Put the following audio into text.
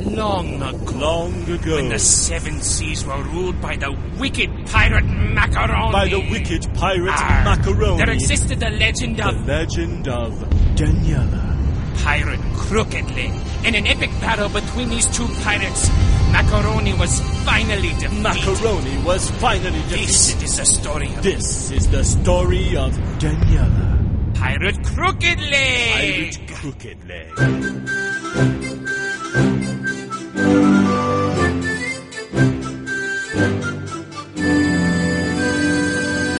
Long ago. Long ago. When the seven seas were ruled by the wicked pirate Macaroni. By the wicked pirate Macaroni. There existed the legend of... The legend of Daniela. Pirate Crooked Leg. In an epic battle between these two pirates, Macaroni was finally defeated. Macaroni was finally defeated. This is the story of... This is the story of Daniela. Pirate Crooked Leg. Pirate Crooked Leg.